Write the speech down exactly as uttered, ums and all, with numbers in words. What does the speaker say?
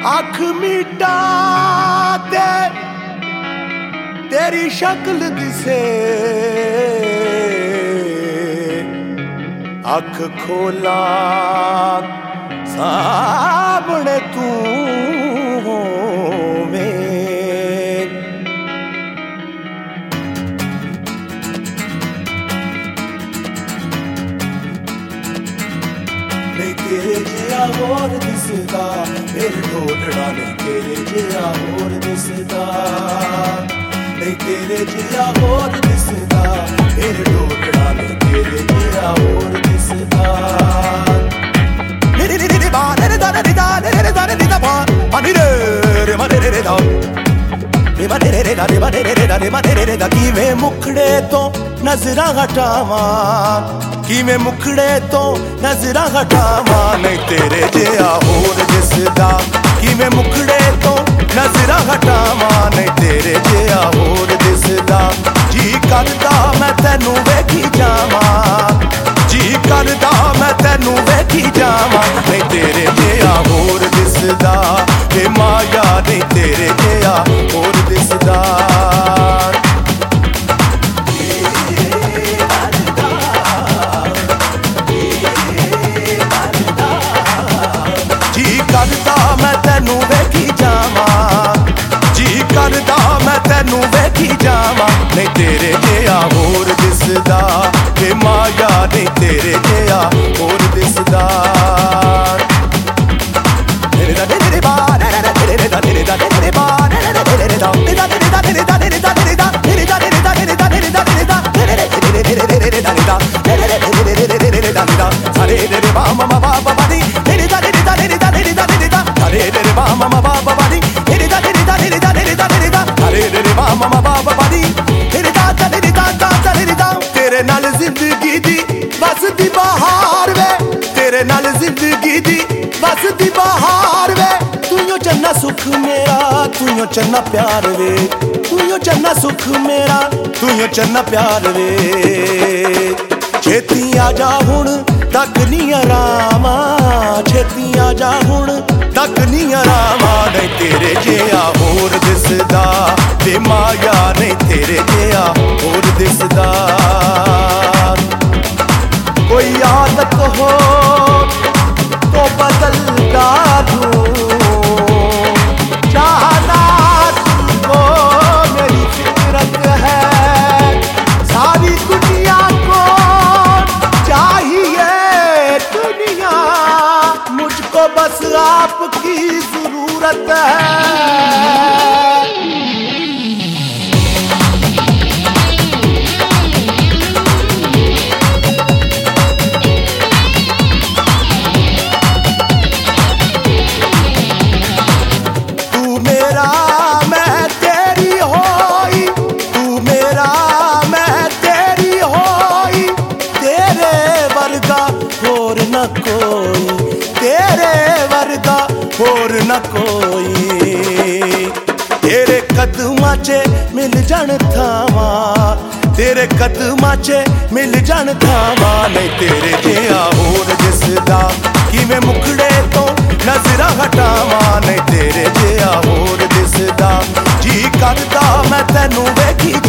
अख मीटा ते तेरी शक्ल दिसे, अख खोला सामने तू होवे। नहीं तेरे जिया होर दिसदा मेरे ढोलड़ा, नहीं तेरे जिया होर दिसदा, नहीं तेरे जिया होर दिसदा मेरे ढोलड़ा, नहीं तेरे जिया होर दिसदा। रे रे रे बा रे दा रे दा रे रे दा रे दा बा अनि रे रे मा रे रे दा रे मा रे रे दा रे मा रे रे दा रे मा रे रे दा। किवें मुखड़े तो नजरां हटावां, किवें मुखड़े तो नजरां हटावां, नहीं तेरे जिया होर दिसदा। किवें मुखड़े तो नजरां हटावां, नहीं तेरे जिया होर दिसदा। जी करदा मैं तैनू वेखी जावां, जी करदा मैं तैनू वेखी जावां, नहीं तेरे जिया होर दिसदा। हे माया नहीं तेरे जिया होर दिसदा। जी करदा मैं तैनू वेखी जावां, जी करदा मैं तैनू वेखी जावां, नहीं तेरे जिया होर दिसदा। हे माया नहीं तेरे जिया होर दिसदा। तेरे नाल जिंदगी दी बसदी बहार वे, तेरे नाल जिंदगी दी बसदी बहार वे। तूं चन्ना सुख मेरा, तूं चन्ना प्यार वे, तूं चन्ना सुख मेरा, तूं चन्ना प्यार वे। छेती आ जा हुण तक नी आरामा, छेती आ जा हुण तक नी आरामा, नहीं तेरे जिया होर दिसदा। ते माया नहीं तेरे जिया होर दिसदा। कोई आदत हो तो बदल डालूं, चाहना तुमको मेरी फितरत है। सारी दुनिया को चाहिए दुनिया, मुझको बस आपकी जरूरत है। होर न कोई तेरे वर्गा, होर न कोई। तेरे कदमां च मिल जान थावां, तेरे कदमां च मिल जान थावां, नहीं तेरे जिया होर दिसदा। किवें मुखड़े तो नजरां हटावां, नहीं तेरे जिया होर दिसदा। जी करदा मैं तैनू वेखी